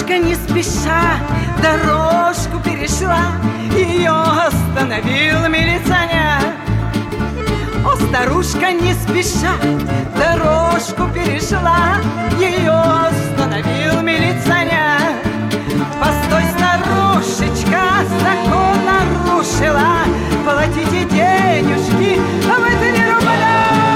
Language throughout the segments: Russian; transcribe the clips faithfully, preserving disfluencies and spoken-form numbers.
Старушка не спеша дорожку перешла, ее остановил милиционер. О, старушка не спеша дорожку перешла, ее остановил милиционер. Постой, старушечка, закон нарушила, платите денежки, а в это не рубля.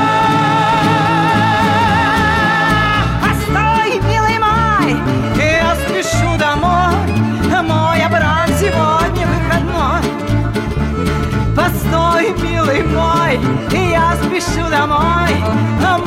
Постой, милый мой, я спешу домой, мой образ сегодня выходной. Постой, милый мой, я спешу домой,